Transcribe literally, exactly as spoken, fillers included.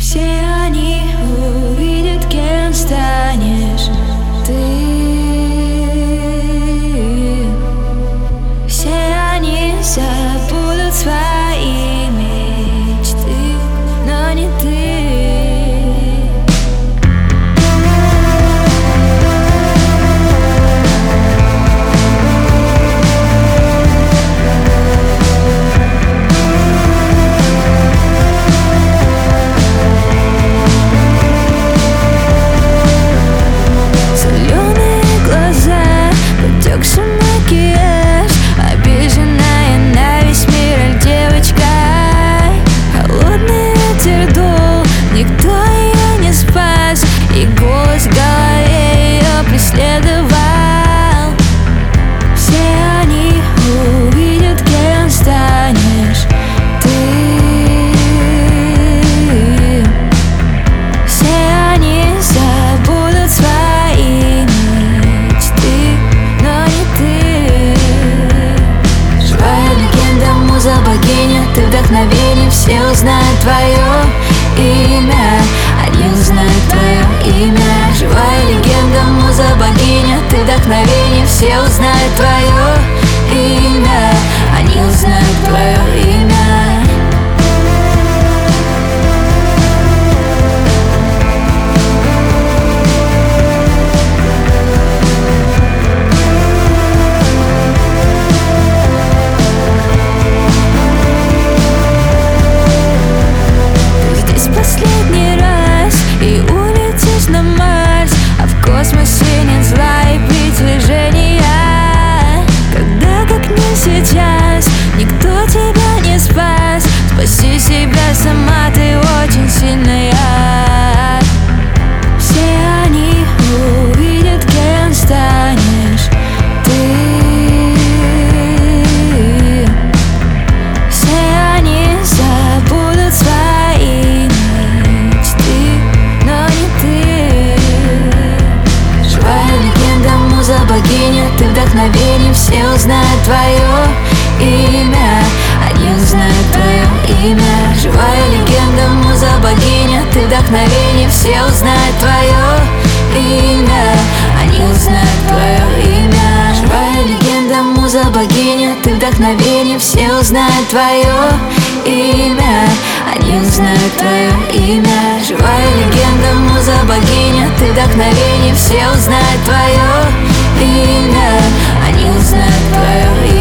Все они увидят, кем станешь ты. Все они забудут свои мечты, но не ты. Ты вдохновение, все узнают твое имя. Они узнают твое имя. Живая легенда, муза, богиня. Ты вдохновение, все узнают твое имя. Они узнают твое имя. Никто тебя не спас. Спаси себя сама, ты очень сильная. Все они увидят, кем станешь ты. Все они забудут свои мечты, но не ты. Живая легенда, муза, богиня. Ты вдохновение, все узнают твое имя. Они узнают твое имя. Живая легенда, муза, богиня. Ты вдохновение, все узнают твое имя. Они узнают твое имя. Живая легенда, муза, богиня. Ты вдохновение, все узнают твое имя. Они узнают твое имя. Живая легенда, муза, богиня. Ты вдохновение, все узнают твое имя. Они узнают твое имя.